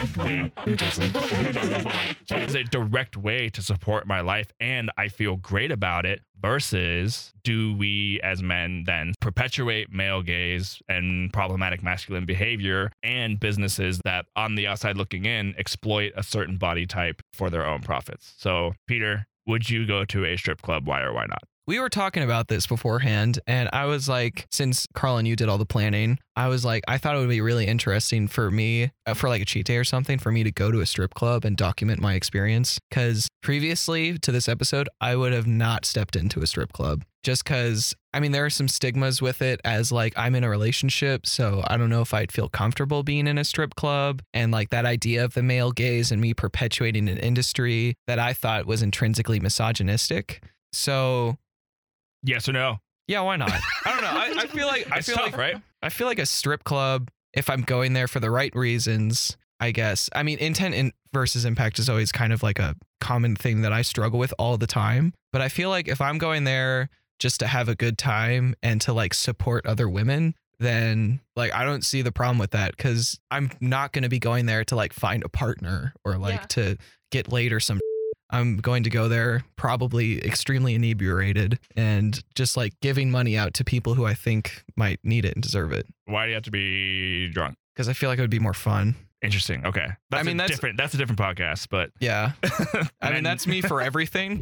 a, that is a direct way to support my life, and I feel great about it. Versus, do we as men then perpetuate male gaze and problematic masculine behavior, and businesses that on the outside looking in exploit a certain body type for their own profits? So Peter, would you go to a strip club? Why or why not? We were talking about this beforehand, and I was like, since Carl and you did all the planning, I was like, I thought it would be really interesting for me, uh, for like a cheat day or something, for me to go to a strip club and document my experience. Because previously to this episode, I would have not stepped into a strip club just because, I mean, there are some stigmas with it, as like I'm in a relationship. So I don't know if I'd feel comfortable being in a strip club, and like that idea of the male gaze and me perpetuating an industry that I thought was intrinsically misogynistic. So Yes or no? yeah, why not? I don't know. I, I feel like I It's feel tough, like right? I feel like a strip club, if I'm going there for the right reasons, I guess. I mean, intent in versus impact is always kind of like a common thing that I struggle with all the time. But I feel like if I'm going there just to have a good time and to like support other women, then like I don't see the problem with that, because I'm not going to be going there to like find a partner or like Yeah. to get laid or some. I'm going to go there probably extremely inebriated and just like giving money out to people who I think might need it and deserve it, Why do you have to be drunk? because I feel like it would be more fun. Interesting. Okay. That's I mean, a that's- different that's a different podcast, but Yeah. I mean, that's me for everything.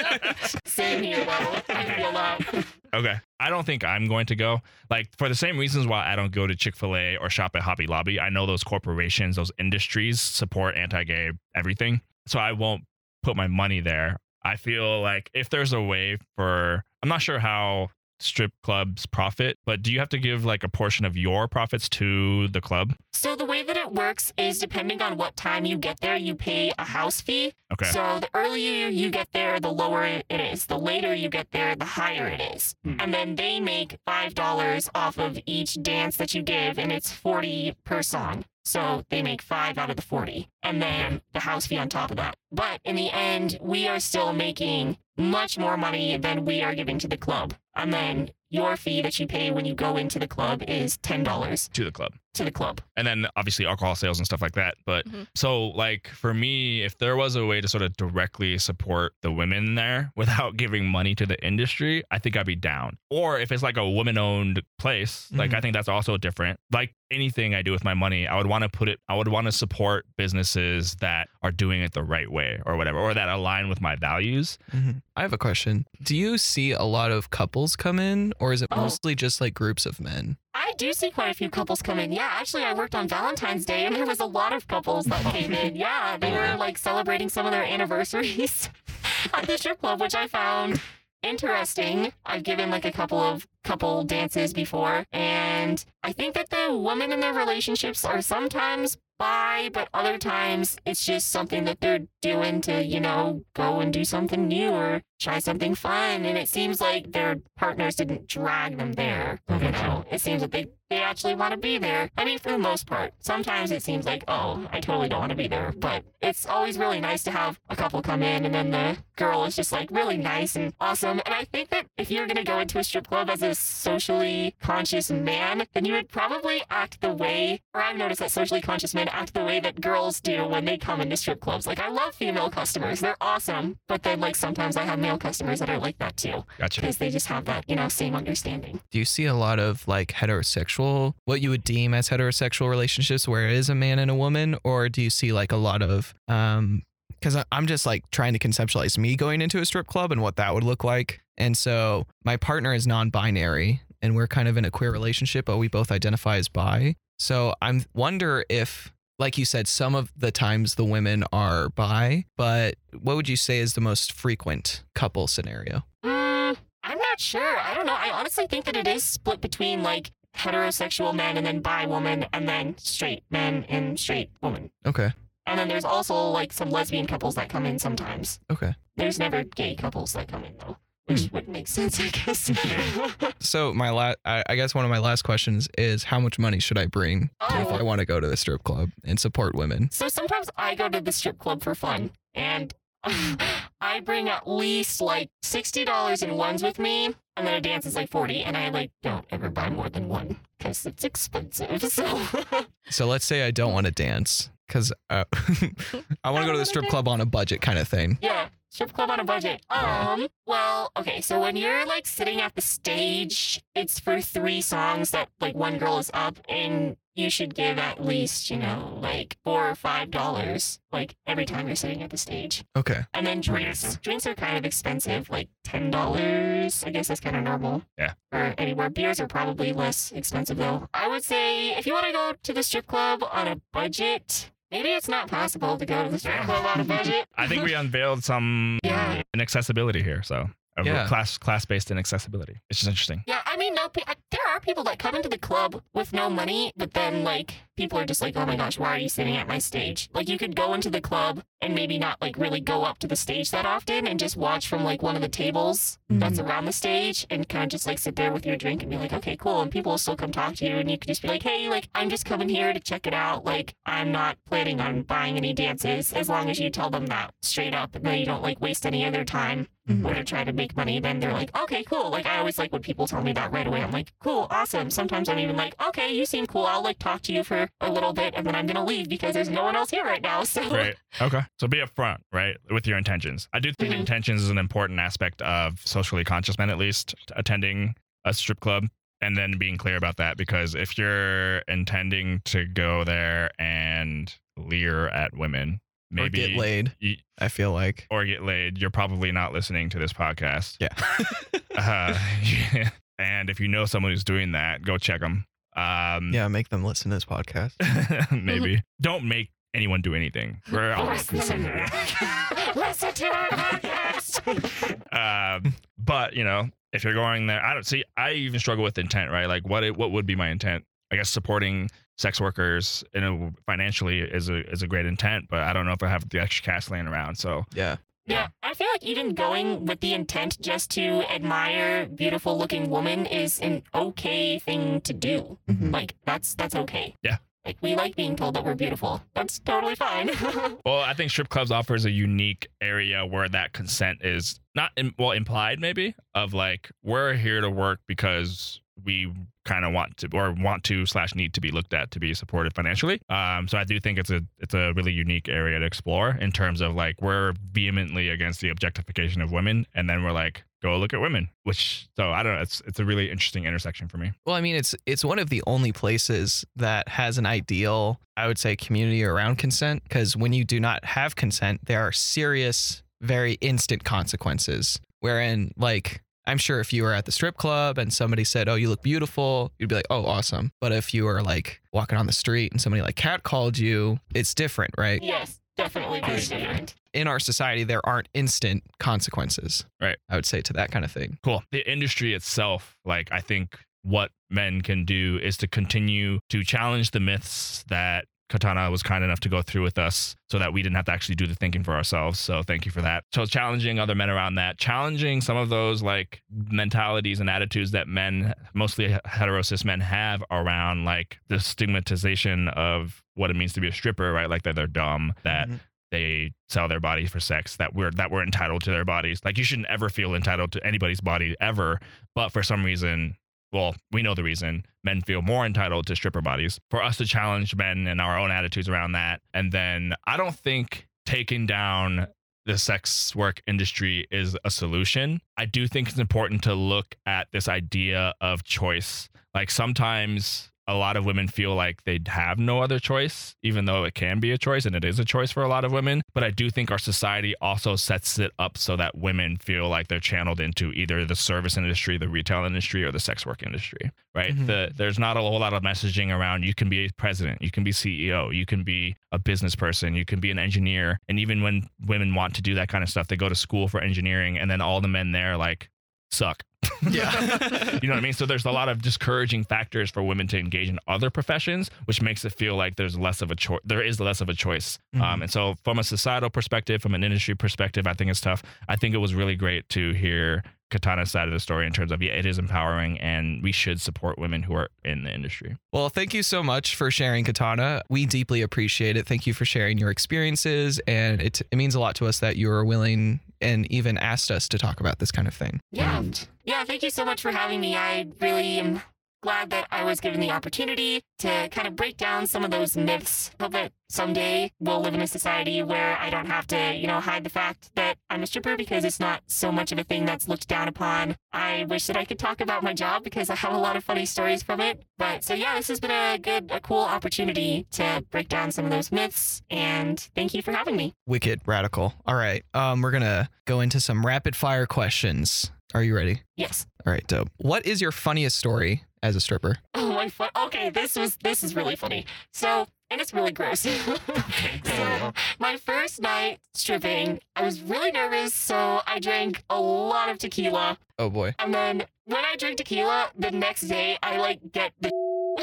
Same here, though. I feel that. okay. I don't think I'm going to go. Like, for the same reasons why I don't go to Chick-fil-A or shop at Hobby Lobby. I know those corporations, those industries support anti-gay everything. So I won't put my money there. I feel like if there's a way for, I'm not sure how strip clubs profit, but do you have to give like a portion of your profits to the club? So the way that it works is, depending on what time you get there, you pay a house fee. Okay. So the earlier you get there, the lower it is. The later you get there, the higher it is. Hmm. And then they make five dollars off of each dance that you give, and it's forty per song. So they make five out of the forty, and then the house fee on top of that. But in the end, we are still making much more money than we are giving to the club. And then your fee that you pay when you go into the club is ten dollars To the club. to the club. And then obviously alcohol sales and stuff like that. But Mhm. so like for me, if there was a way to sort of directly support the women there without giving money to the industry, I think I'd be down. Or if it's like a woman owned place, like Mhm. I think that's also different. Like anything I do with my money, I would want to put it, I would want to support businesses that are doing it the right way or whatever, or that align with my values. Mhm. I have a question. Do you see a lot of couples come in, or is it Oh. mostly just like groups of men? I do see quite a few couples come in. Yeah, actually, I worked on Valentine's Day and there was a lot of couples that came in. Yeah, they were like celebrating some of their anniversaries at the strip club, which I found interesting. I've given like a couple of couple dances before, and I think that the women in their relationships are sometimes bi, but other times it's just something that they're doing to, you know, go and do something new or try something fun. And it seems like their partners didn't drag them there. You know, it seems that they, they actually want to be there. I mean, for the most part, sometimes it seems like, oh, I totally don't want to be there. But it's always really nice to have a couple come in and then the girl is just like really nice and awesome. And I think that if you're going to go into a strip club as a socially conscious man, then you would probably act the way, or I've noticed that socially conscious men act the way that girls do when they come into strip clubs. Like, I love female customers. They're awesome. But then, like, sometimes I have male customers that are like that too. Gotcha. Because they just have that, you know, same understanding. Do you see a lot of like heterosexual, what you would deem as heterosexual relationships where it is a man and a woman? Or do you see like a lot of, um, because I'm just like trying to conceptualize me going into a strip club and what that would look like. And so my partner is non-binary and we're kind of in a queer relationship, but we both identify as bi. So I'm wonder if, like you said, some of the times the women are bi, but what would you say is the most frequent couple scenario? Mm, I'm not sure. I don't know. I honestly think that it is split between like heterosexual men and then bi woman and then straight men and straight woman. Okay. And then there's also like some lesbian couples that come in sometimes. Okay. There's never gay couples that come in though, which would make sense, I guess. So my la- I I guess one of my last questions is how much money should I bring if I Oh. want to go to the strip club and support women? So sometimes I go to the strip club for fun, and I bring at least like sixty dollars in ones with me, and then a dance is like forty, and I like don't ever buy more than one because it's expensive. So So let's say I don't want to dance because uh, I want to go to the strip club on a budget kind of thing. yeah, strip club on a budget. Um, well, okay, so when you're like sitting at the stage, it's for three songs that like one girl is up, and you should give at least, you know, like four or five dollars like every time you're sitting at the stage. Okay. And then drinks. Drinks are kind of expensive, like ten dollars. I guess that's kind of normal. Yeah. Or anywhere. Beers are probably less expensive though. I would say if you want to go to the strip club on a budget, maybe it's not possible to go to the strip club on a budget. I think we unveiled some Yeah. inaccessibility here. So uh, Yeah. class class based inaccessibility. It's just interesting. Yeah, I mean, no, pe- uh, there are people that come into the club with no money, but then, like, people are just like, oh my gosh, why are you sitting at my stage? Like, you could go into the club and maybe not, like, really go up to the stage that often and just watch from, like, one of the tables that's around the stage and kind of just, like, sit there with your drink and be like, okay, cool. And people will still come talk to you, and you could just be like, hey, like, I'm just coming here to check it out. Like, I'm not planning on buying any dances, as long as you tell them that straight up and then you don't, like, waste any of their time. Or to try to make money, then they're like, okay, cool. Like, I always like when people tell me that right away. I'm like, cool, awesome. Sometimes I'm even like, okay, you seem cool. I'll like talk to you for a little bit and then I'm gonna leave because there's no one else here right now. So Right. Okay. So be upfront, right, with your intentions. I do think Mhm. intentions is an important aspect of socially conscious men, at least attending a strip club, and then being clear about that. Because if you're intending to go there and leer at women, maybe or get laid, you- I feel like. or get laid, you're probably not listening to this podcast. Yeah. uh, yeah. And if you know someone who's doing that, go check them. Um, Yeah, make them listen to this podcast. maybe. Don't make anyone do anything. We're all listen. listen to our podcast. um, but you know, if you're going there, I don't see. I even struggle with intent, right? Like, what it, what would be my intent? I guess supporting sex workers, you know, financially is a is a great intent, but I don't know if I have the extra cash laying around. So Yeah. Yeah, I feel like even going with the intent just to admire beautiful looking woman is an okay thing to do. Mhm. Like that's that's okay. Yeah. Like, we like being told that we're beautiful. That's totally fine. Well, I think strip clubs offers a unique area where that consent is not, im- well, implied maybe, of like, we're here to work because we kind of want to, or want to slash need to be looked at to be supported financially. Um, so I do think it's a it's a really unique area to explore in terms of like, we're vehemently against the objectification of women, and then we're like, go look at women. Which, so I don't know, it's it's a really interesting intersection for me. Well, I mean, it's it's one of the only places that has an ideal, I would say, community around consent, because when you do not have consent, there are serious, very instant consequences. Wherein, like, I'm sure if you were at the strip club and somebody said, oh, you look beautiful, you'd be like, oh, awesome. But if you were like walking on the street and somebody like catcalled you, it's different, right? Yes, definitely very different. In our society, there aren't instant consequences. Right. I would say to that kind of thing. Cool. The industry itself, like, I think what men can do is to continue to challenge the myths that Katana was kind enough to go through with us so that we didn't have to actually do the thinking for ourselves. So thank you for that. So challenging other men around that, challenging some of those like mentalities and attitudes that men, mostly hetero cis men, have around like the stigmatization of what it means to be a stripper, right? Like that they're dumb, that mm-hmm. they sell their bodies for sex, that we're that we're entitled to their bodies. Like, you shouldn't ever feel entitled to anybody's body ever, but for some reason, well, we know the reason, men feel more entitled to stripper bodies. For us to challenge men and our own attitudes around that. And then I don't think taking down the sex work industry is a solution. I do think it's important to look at this idea of choice. Like, sometimes a lot of women feel like they have no other choice, even though it can be a choice, and it is a choice for a lot of women. But I do think our society also sets it up so that women feel like they're channeled into either the service industry, the retail industry, or the sex work industry, right? Mm-hmm. The, there's not a whole lot of messaging around you can be a president, you can be C E O, you can be a business person, you can be an engineer. And even when women want to do that kind of stuff, they go to school for engineering, and then all the men there like suck. Yeah. You know what I mean? So there's a lot of discouraging factors for women to engage in other professions, which makes it feel like there's less of a choice. There is less of a choice. Mm-hmm. Um, and so from a societal perspective, from an industry perspective, I think it's tough. I think it was really great to hear Katana's side of the story in terms of, yeah, it is empowering and we should support women who are in the industry. Well, thank you so much for sharing, Katana. We deeply appreciate it. Thank you for sharing your experiences. And it, it means a lot to us that you are willing and even asked us to talk about this kind of thing. Yeah. Yeah. Thank you so much for having me. I really am glad that I was given the opportunity to kind of break down some of those myths. Hope that someday we'll live in a society where I don't have to, you know, hide the fact that I'm a stripper, because it's not so much of a thing that's looked down upon. I wish that I could talk about my job because I have a lot of funny stories from it. But so yeah, this has been a good, a cool opportunity to break down some of those myths. And thank you for having me. Wicked radical. All right. Um, we're going to go into some rapid fire questions. Are you ready? Yes. All right, dope. What is your funniest story as a stripper? Oh, my fun. Okay, this was this is really funny. So, and it's really gross. Okay, so, my first night stripping, I was really nervous, so I drank a lot of tequila. Oh boy. And then when I drink tequila, the next day I like get the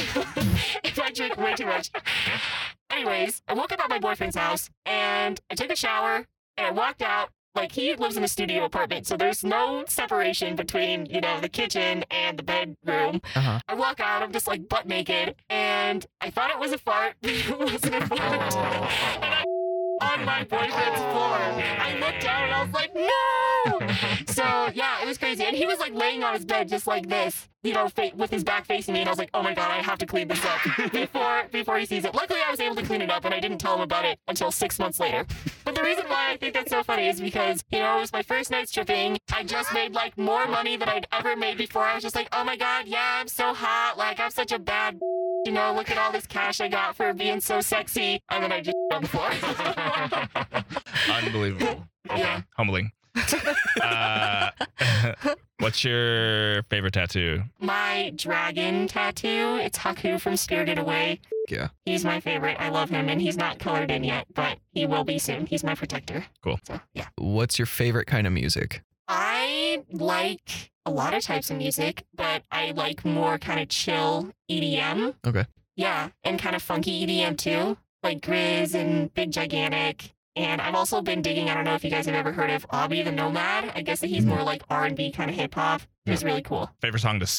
if I drink way too much. Anyways, I woke up at my boyfriend's house and I took a shower and I walked out. Like, he lives in a studio apartment, so there's no separation between, you know, the kitchen and the bedroom. Uh-huh. I walk out, I'm just like butt naked, and I thought it was a fart, but it wasn't a fart. And I on my boyfriend's floor. I looked down and I was like, no! So, yeah, it was crazy. And he was like laying on his bed just like this, you know, fa- with his back facing me. And I was like, oh my God, I have to clean this up before before he sees it. Luckily, I was able to clean it up and I didn't tell him about it until six months later. But the reason why I think that's so funny is because, you know, it was my first night stripping. I just made like more money than I'd ever made before. I was just like, oh my God, yeah, I'm so hot. Like, I'm such a bad, you know, look at all this cash I got for being so sexy. And then I just on the floor. Unbelievable. Okay. Yeah. Humbling. Uh, what's your favorite tattoo? My dragon tattoo. It's Haku from Spirited Away. Yeah. He's my favorite. I love him, and he's not colored in yet, but he will be soon. He's my protector. Cool. So, yeah. What's your favorite kind of music? I like a lot of types of music, but I like more kind of chill E D M. Okay. Yeah, and kind of funky E D M too, like Grizz and Big Gigantic. And I've also been digging, I don't know if you guys have ever heard of Obby the Nomad. I guess that he's more like R and B kind of hip hop. It's really cool. Favorite song to sing?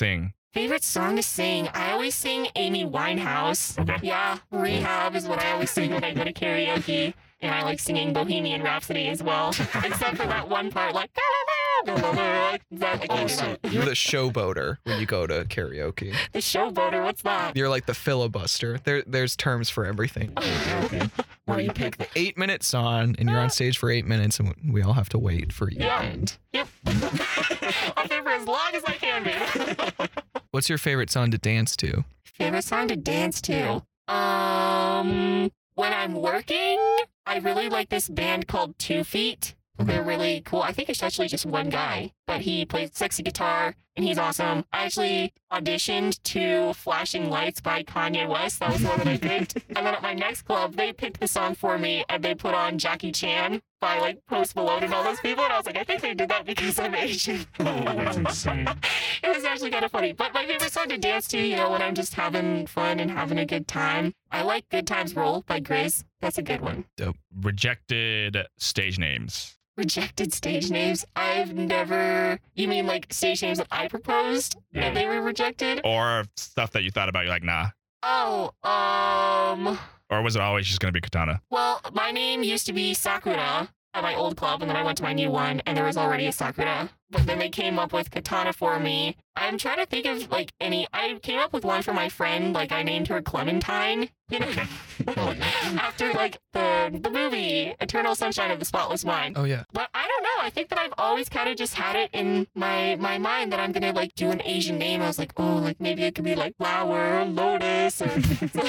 Favorite song to sing? I always sing Amy Winehouse. Okay. Yeah, Rehab is what I always sing when I go to karaoke. And I like singing Bohemian Rhapsody as well. Except for that one part, like, that, I can't do that. You're the showboater when you go to karaoke. The showboater, what's that? You're like the filibuster. There, there's terms for everything. Where you pick the eight minute song and you're on stage for eight minutes and we all have to wait for you. Yeah. Yep. I'll stay for as long as I can be. What's your favorite song to dance to? Favorite song to dance to? Um, when I'm working, I really like this band called Two Feet. They're really cool. I think it's actually just one guy, but he plays sexy guitar and he's awesome. I actually auditioned to Flashing Lights by Kanye West. That was the one that I picked. And then at my next club, they picked the song for me and they put on Jackie Chan by like Post Malone and all those people. And I was like, I think they did that because I'm Asian. Oh, that's insane. It was actually kind of funny. But my favorite song to dance to, you know, when I'm just having fun and having a good time, I like Good Times Roll by Grizz. That's a good one. Rejected stage names. Rejected stage names? I've never... You mean like stage names that I proposed Yeah. and they were rejected? Or stuff that you thought about, you're like, nah. Oh, um... Or was it always just going to be Katana? Well, my name used to be Sakura at my old club, and then I went to my new one, and there was already a Sakura. But then they came up with Katana for me. I'm trying to think of, like, any... I came up with one for my friend. Like, I named her Clementine, you know? After, like, the, the movie Eternal Sunshine of the Spotless Mind. Oh, yeah. But I don't know. I think that I've always kind of just had it in my my mind that I'm gonna like do an Asian name. I was like, oh, like maybe it could be like Flower, Lotus, or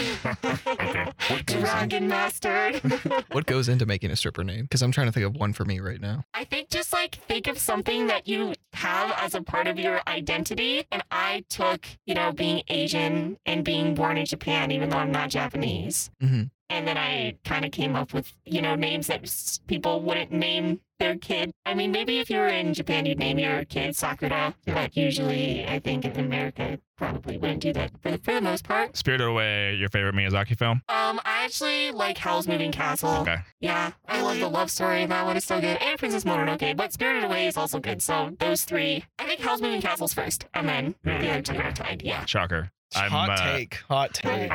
Dragon Master. What goes into making a stripper name? Because I'm trying to think of one for me right now. I think just like think of something that you have as a part of your identity. And I took, you know, being Asian and being born in Japan, even though I'm not Japanese. Mm-hmm. And then I kind of came up with, you know, names that s- people wouldn't name their kid. I mean, maybe if you were in Japan, you'd name your kid Sakura. But usually, I think in America, probably wouldn't do that for the, for the most part. Spirited Away, your favorite Miyazaki film? Um, I actually like Howl's Moving Castle. Okay. Yeah, I love the love story. That one is so good. And Princess Mononoke, but Spirited Away is also good. So those three. I think Howl's Moving Castle's first, and then the other two are tied. Yeah. Shocker. I'm, hot uh, take. Hot take.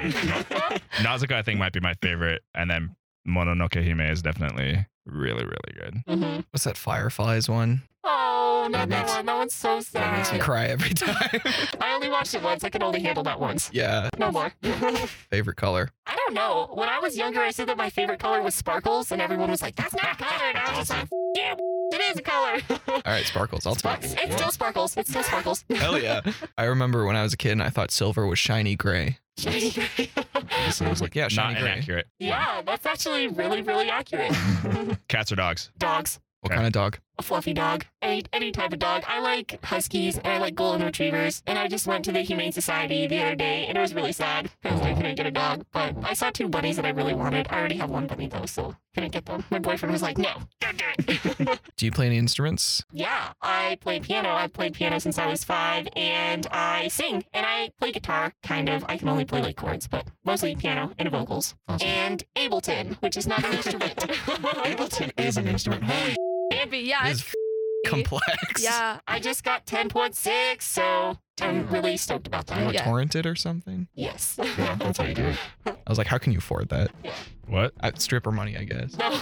Nausicaa, I think, might be my favorite. And then Mononoke Hime is definitely really, really good. Mm-hmm. What's that Fireflies one? Oh, not That that makes- one. That one's so That makes me sad. cry every time. I only watched it once. I could only handle that once. Yeah. No more. Favorite color? I don't know. When I was younger, I said that my favorite color was sparkles, and everyone was like, that's not a color. And I was just like, yeah, it is a color. All right, sparkles. I'll take It's it. still sparkles. It's still sparkles. Hell yeah. I remember when I was a kid and I thought silver was shiny gray. Shiny gray. So I was like, yeah, shiny Not gray. inaccurate. Yeah, that's actually really, really accurate. Cats or dogs? Dogs. What Okay. kind of dog? A fluffy dog. Any any type of dog. I like huskies and I like golden retrievers. And I just went to the Humane Society the other day and it was really sad because I couldn't get a dog. But I saw two bunnies that I really wanted. I already have one bunny though, so couldn't get them. My boyfriend was like, no, don't do it. Do you play any instruments? Yeah, I play piano. I've played piano since I was five, and I sing, and I play guitar, kind of. I can only play like chords, but mostly piano and vocals. And Ableton, which is not an instrument. Ableton is an instrument. Holy It'd be, yeah. It is it's- complex. Yeah. I just got ten point six, so I'm really stoked about Do you that. know Yeah. torrent it or something? Yes. Yeah, that's how you do it. I was like, how can you afford that? What? I, stripper money, I guess. No.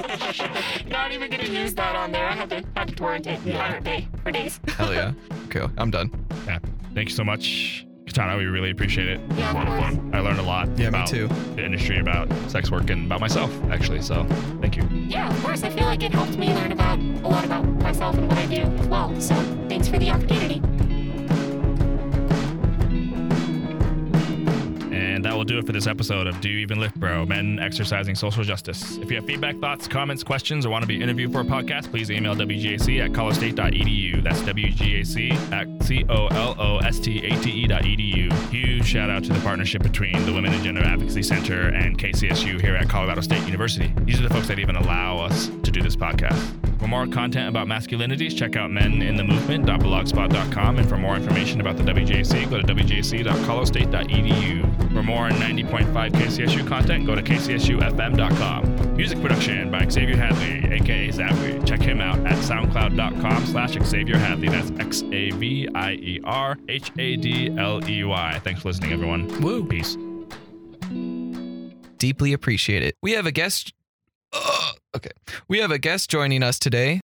Not even gonna use that on there. I had to, had to torrent it Pirate Bay for days. Hell yeah. Okay, I'm done. Thank you so much, Katana. We really appreciate it. Yeah, of course. I learned a lot Yeah, about me too. the industry, about sex work, and about myself, actually. So thank you. Yeah, of course. I feel like it helped me learn about a lot about myself and what I do as well. So thanks for the opportunity. And that will do it for this episode of Do You Even Lift, Bro? Men Exercising Social Justice. If you have feedback, thoughts, comments, questions, or want to be interviewed for a podcast, please email W G A C at colorado state dot e d u. That's W G A C at C O L O S T A T E dot E D U. Huge shout out to the partnership between the Women and Gender Advocacy Center and K C S U here at Colorado State University. These are the folks that even allow us to do this podcast. For more content about masculinities, check out men in the movement dot blogspot dot com, and for more information about the W J C, go to w j c dot colorado state dot e d u. For more ninety point five K C S U content, go to k c s u f m dot com. Music production by Xavier Hadley, aka Xavier. Check him out at soundcloud dot com slash Xavier Hadley. That's X A V I E R H A D L E Y. Thanks for listening, everyone. Woo. Peace. Deeply appreciate it. We have a guest. Ugh. Okay. We have a guest joining us today.